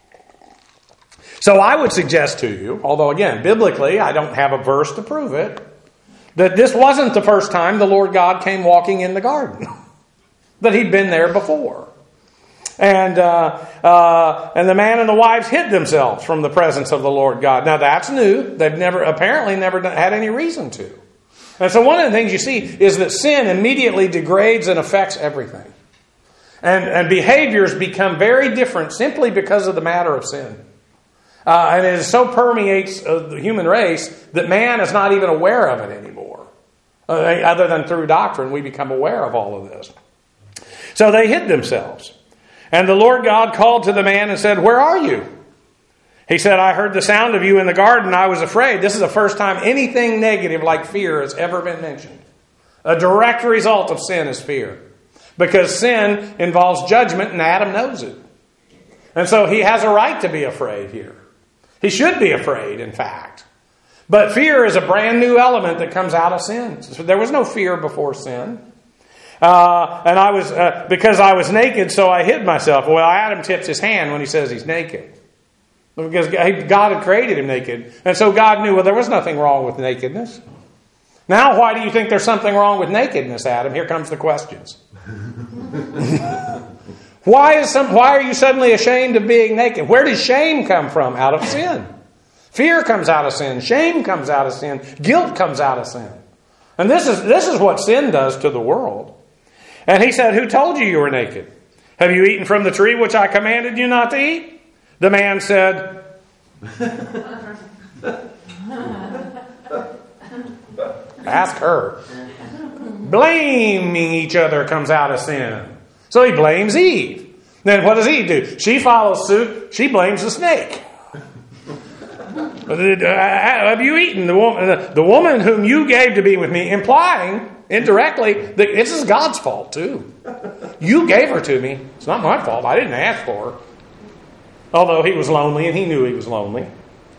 So I would suggest to you, although again, biblically, I don't have a verse to prove it, that this wasn't the first time the Lord God came walking in the garden. That he'd been there before. And the man and the wives hid themselves from the presence of the Lord God. Now that's new. They've apparently never had any reason to. And so one of the things you see is that sin immediately degrades and affects everything. And behaviors become very different simply because of the matter of sin. And it so permeates the human race that man is not even aware of it anymore. Other than through doctrine, we become aware of all of this. So they hid themselves. And the Lord God called to the man and said, "Where are you?" He said, "I heard the sound of you in the garden. I was afraid." This is the first time anything negative like fear has ever been mentioned. A direct result of sin is fear. Because sin involves judgment and Adam knows it. And so he has a right to be afraid here. He should be afraid, in fact. But fear is a brand new element that comes out of sin. So there was no fear before sin. And I was because I was naked, so I hid myself. Well, Adam tips his hand when he says he's naked. Because God had created him naked. And so God knew, well, there was nothing wrong with nakedness. Now, why do you think there's something wrong with nakedness, Adam? Here comes the questions. Why are you suddenly ashamed of being naked? Where does shame come from? Out of sin. Fear comes out of sin. Shame comes out of sin. Guilt comes out of sin. And this is what sin does to the world. And he said, who told you were naked? Have you eaten from the tree which I commanded you not to eat? The man said, ask her. Blaming each other comes out of sin. So he blames Eve. Then what does Eve do? She follows suit. She blames the snake. Have you eaten the woman whom you gave to be with me, implying indirectly that this is God's fault too. You gave her to me. It's not my fault. I didn't ask for her. Although he was lonely and he knew he was lonely.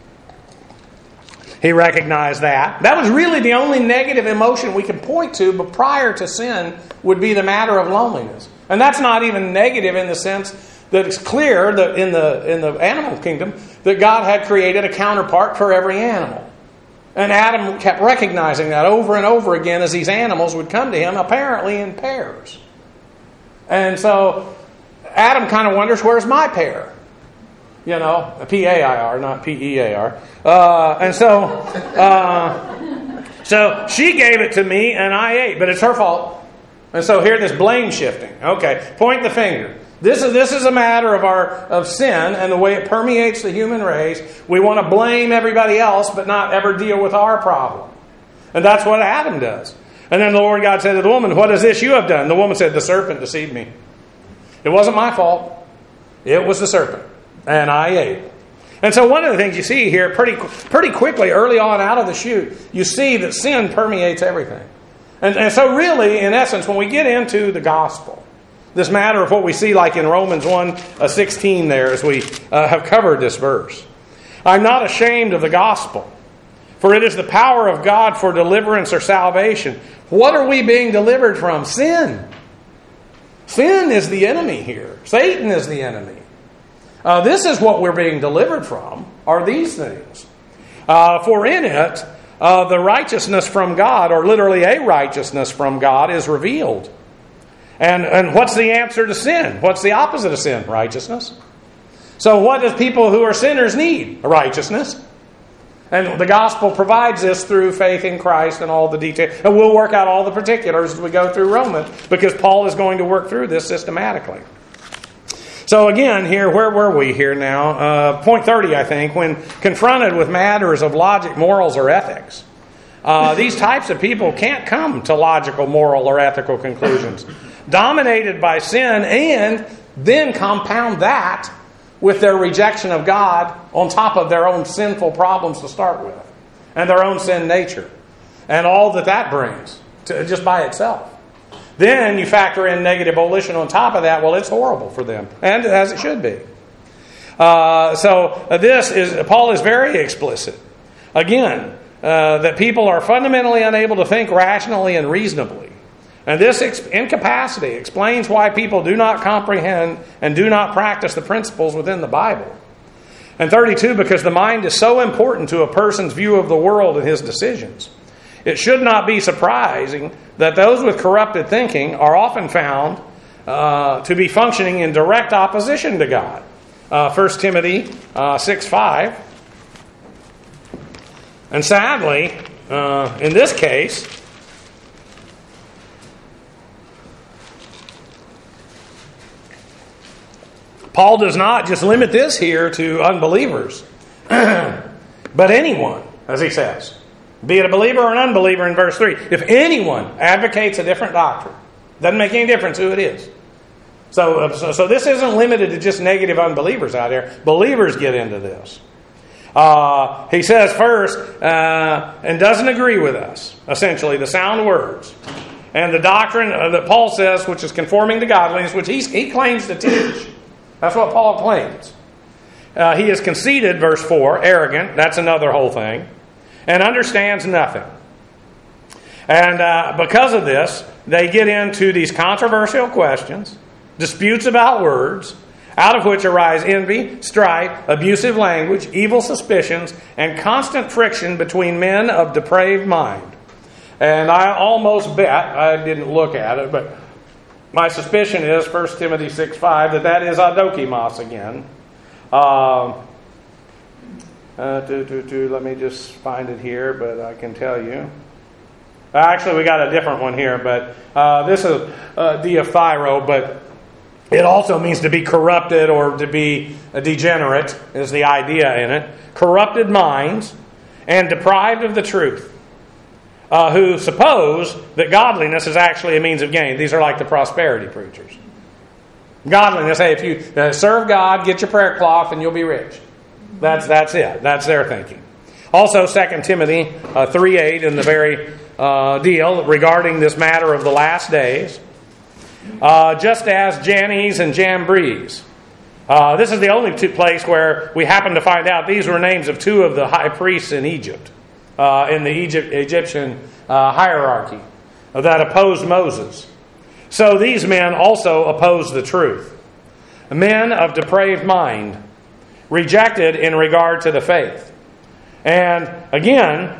He recognized that. That was really the only negative emotion we could point to, but prior to sin would be the matter of loneliness. And that's not even negative in the sense that it's clear that in the animal kingdom that God had created a counterpart for every animal. And Adam kept recognizing that over and over again as these animals would come to him, apparently in pairs. And so Adam kind of wonders, where's my pair? You know, P-A-I-R, not P-E-A-R. So she gave it to me and I ate, but it's her fault. And so here this blame shifting. Okay, point the finger. This is a matter of sin and the way it permeates the human race. We want to blame everybody else, but not ever deal with our problem. And that's what Adam does. And then the Lord God said to the woman, what is this you have done? The woman said, the serpent deceived me. It wasn't my fault. It was the serpent. And I ate. And so one of the things you see here pretty quickly, early on out of the chute, you see that sin permeates everything. And so really, in essence, when we get into the gospel, this matter of what we see like in Romans 1:16 there, as we have covered this verse. I'm not ashamed of the gospel, for it is the power of God for deliverance or salvation. What are we being delivered from? Sin. Sin is the enemy here. Satan is the enemy. This is what we're being delivered from, are these things. For in it, the righteousness from God, or literally a righteousness from God, is revealed. And what's the answer to sin? What's the opposite of sin? Righteousness. So what does people who are sinners need? Righteousness. And the gospel provides this through faith in Christ and all the details. And we'll work out all the particulars as we go through Romans, because Paul is going to work through this systematically. So again, here, where were we here now? Point 30, I think, when confronted with matters of logic, morals, or ethics. These types of people can't come to logical, moral, or ethical conclusions. Dominated by sin, and then compound that with their rejection of God on top of their own sinful problems to start with, and their own sin nature, and all that brings just by itself. Then you factor in negative volition on top of that. Well, it's horrible for them, and as it should be. Paul is very explicit. Again, that people are fundamentally unable to think rationally and reasonably. And this incapacity explains why people do not comprehend and do not practice the principles within the Bible. And 32, because the mind is so important to a person's view of the world and his decisions. It should not be surprising that those with corrupted thinking are often found to be functioning in direct opposition to God. 1 Timothy 6:5. And sadly, in this case, Paul does not just limit this here to unbelievers, but anyone, as he says. Be it a believer or an unbeliever in verse 3. If anyone advocates a different doctrine, doesn't make any difference who it is. So this isn't limited to just negative unbelievers out there. Believers get into this. He says first, and doesn't agree with us, essentially, the sound words. And the doctrine that Paul says, which is conforming to godliness, which he claims to teach. That's what Paul claims. He is conceited, verse 4, arrogant. That's another whole thing. And understands nothing. And because of this, they get into these controversial questions, disputes about words, out of which arise envy, strife, abusive language, evil suspicions, and constant friction between men of depraved mind. And I almost bet, I didn't look at it, but My suspicion is 1 Timothy 6:5 that is adokimos again. Let me just find it here, but I can tell you. Actually, we got a different one here, but this is diaphyro, but it also means to be corrupted or to be a degenerate is the idea in it. Corrupted minds and deprived of the truth, who suppose that godliness is actually a means of gain. These are like the prosperity preachers. Godliness, hey, if you serve God, get your prayer cloth and you'll be rich. That's it. That's their thinking. Also, 2 Timothy 3:8 in the very deal regarding this matter of the last days. Just as Jannes and Jambres. This is the only place where we happen to find out these were names of two of the high priests in Egypt, in the Egyptian hierarchy, that opposed Moses. So these men also opposed the truth. Men of depraved mind, rejected in regard to the faith. And again,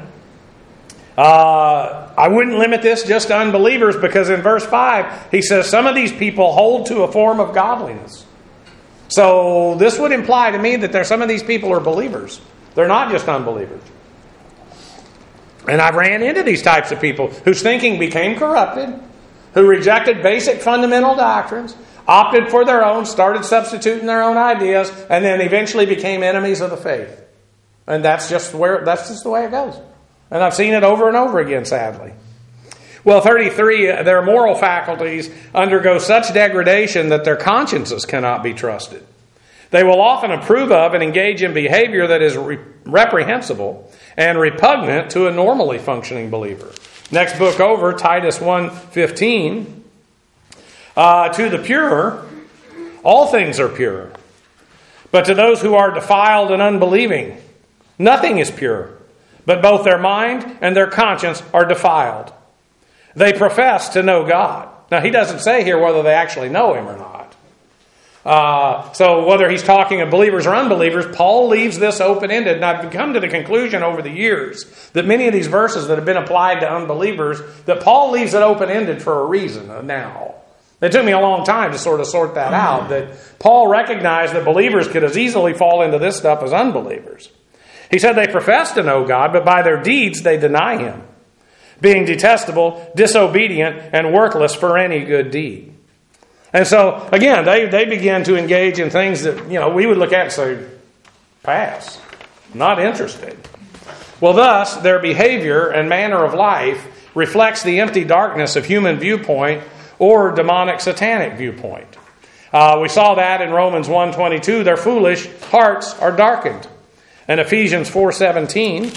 I wouldn't limit this just to unbelievers, because in verse 5, he says some of these people hold to a form of godliness. So this would imply to me that some of these people are believers. They're not just unbelievers. And I've ran into these types of people whose thinking became corrupted, who rejected basic fundamental doctrines, opted for their own, started substituting their own ideas, and then eventually became enemies of the faith. And that's just the way it goes. And I've seen it over and over again, sadly. Well, 33, their moral faculties undergo such degradation that their consciences cannot be trusted. They will often approve of and engage in behavior that is reprehensible and repugnant to a normally functioning believer. Next book over, Titus 1:15. To the pure, all things are pure. But to those who are defiled and unbelieving, nothing is pure. But both their mind and their conscience are defiled. They profess to know God. Now, he doesn't say here whether they actually know Him or not. So whether he's talking of believers or unbelievers, Paul leaves this open-ended. And I've come to the conclusion over the years that many of these verses that have been applied to unbelievers, that Paul leaves it open-ended for a reason now. It took me a long time to sort of sort that out, that Paul recognized that believers could as easily fall into this stuff as unbelievers. He said they profess to know God, but by their deeds they deny Him, being detestable, disobedient, and worthless for any good deed. And so, again, they begin to engage in things that, we would look at and say, pass, not interested. Well, thus, their behavior and manner of life reflects the empty darkness of human viewpoint or demonic satanic viewpoint. We saw that in Romans 1:22, their foolish hearts are darkened. And Ephesians 4:17,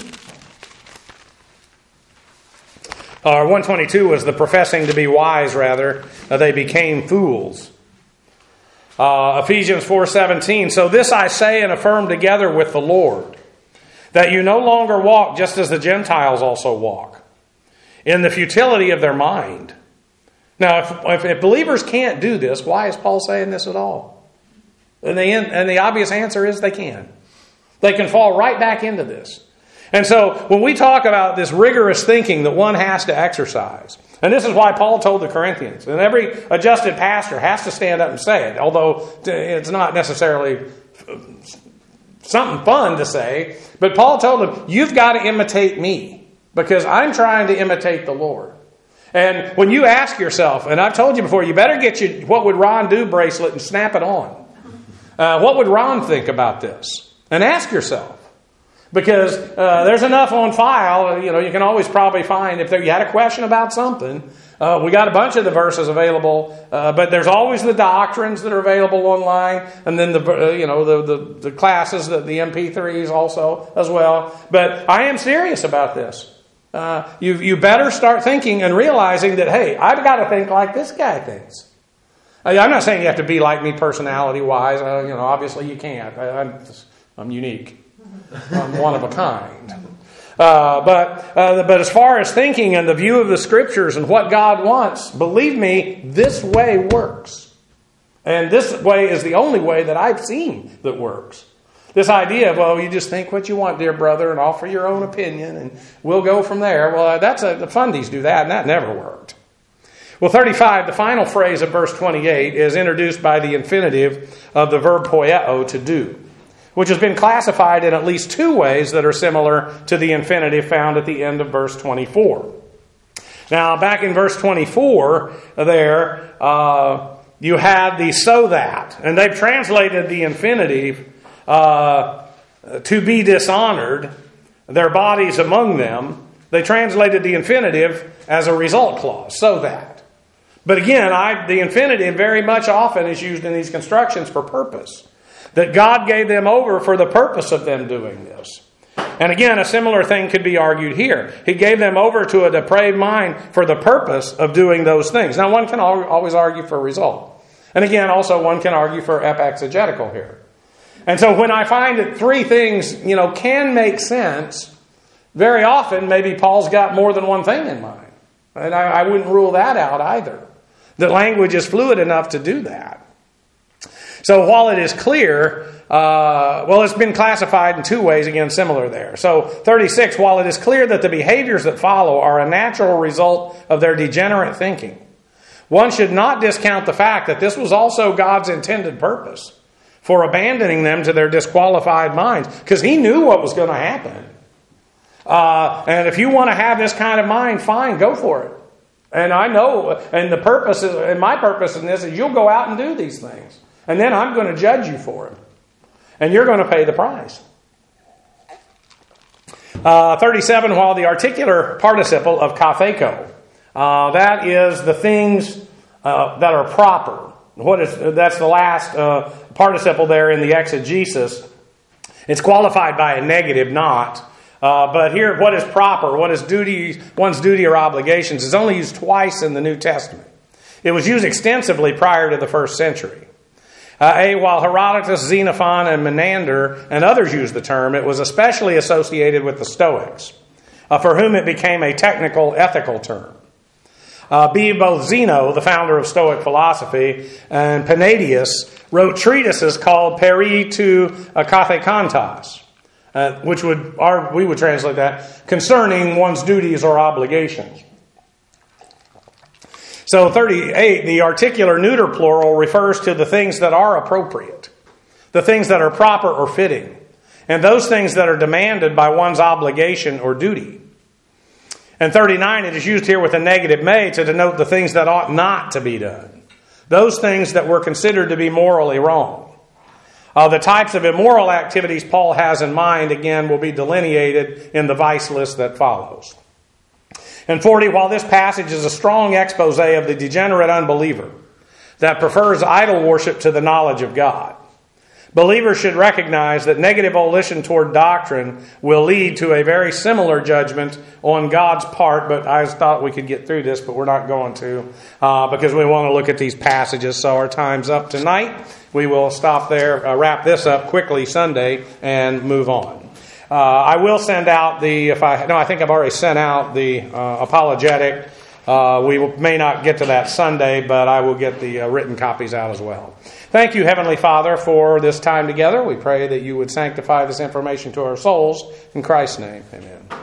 or 1:22 was the professing to be wise, rather. They became fools. Ephesians 4:17, so this I say and affirm together with the Lord, that you no longer walk just as the Gentiles also walk, in the futility of their mind. Now, if believers can't do this, why is Paul saying this at all? And the obvious answer is they can. They can fall right back into this. And so when we talk about this rigorous thinking that one has to exercise, and this is why Paul told the Corinthians, and every adjusted pastor has to stand up and say it, although it's not necessarily something fun to say, but Paul told them, you've got to imitate me, because I'm trying to imitate the Lord. And when you ask yourself, and I've told you before, you better get your "What Would Ron Do" bracelet and snap it on. What would Ron think about this? And ask yourself. Because there's enough on file, you can always probably find, if you had a question about something, we got a bunch of the verses available, but there's always the doctrines that are available online, and then the classes, the MP3s also as well. But I am serious about this. You better start thinking and realizing that, hey, I've got to think like this guy thinks. I'm not saying you have to be like me personality-wise. Obviously you can't. I'm unique. I'm one of a kind. But as far as thinking and the view of the Scriptures and what God wants, believe me, this way works. And this way is the only way that I've seen that works. This idea of, you just think what you want, dear brother, and offer your own opinion, and we'll go from there. Well, the fundies do that, and that never worked. Well, 35, the final phrase of verse 28, is introduced by the infinitive of the verb poieo, to do, which has been classified in at least two ways that are similar to the infinitive found at the end of verse 24. Now, back in verse 24, there, you had the so that, and they've translated the infinitive to be dishonored, their bodies among them. They translated the infinitive as a result clause, so that. But again, the infinitive very much often is used in these constructions for purpose. That God gave them over for the purpose of them doing this. And again, a similar thing could be argued here. He gave them over to a depraved mind for the purpose of doing those things. Now, one can always argue for result. And again, also one can argue for epexegetical here. And so when I find that three things, can make sense, very often maybe Paul's got more than one thing in mind. And I wouldn't rule that out either. That language is fluid enough to do that. So while it is clear, it's been classified in two ways, again, similar there. So 36, while it is clear that the behaviors that follow are a natural result of their degenerate thinking, one should not discount the fact that this was also God's intended purpose for abandoning them to their disqualified minds, because He knew what was going to happen. And if you want to have this kind of mind, fine, go for it. And I know, and my purpose in this is you'll go out and do these things. And then I'm going to judge you for it. And you're going to pay the price. 37, while the articular participle of katheko, that is the things that are proper. That's the last participle there in the exegesis. It's qualified by a negative not. But here, what is proper, what is one's duty or obligations, is only used twice in the New Testament. It was used extensively prior to the first century. While Herodotus, Xenophon, and Menander and others used the term, it was especially associated with the Stoics, for whom it became a technical, ethical term. Both Zeno, the founder of Stoic philosophy, and Palladius wrote treatises called Peri to Kathekantos, which we would translate that, concerning one's duties or obligations. So 38, the articular neuter plural refers to the things that are appropriate, the things that are proper or fitting, and those things that are demanded by one's obligation or duty. And 39, it is used here with a negative may to denote the things that ought not to be done, those things that were considered to be morally wrong. The types of immoral activities Paul has in mind, again, will be delineated in the vice list that follows. And 40, while this passage is a strong expose of the degenerate unbeliever that prefers idol worship to the knowledge of God, believers should recognize that negative volition toward doctrine will lead to a very similar judgment on God's part. But I thought we could get through this, but we're not going to because we want to look at these passages. So our time's up tonight. We will stop there, wrap this up quickly Sunday, and move on. I will send out I think I've already sent out the apologetic. We may not get to that Sunday, but I will get the written copies out as well. Thank you, Heavenly Father, for this time together. We pray that you would sanctify this information to our souls. In Christ's name, amen.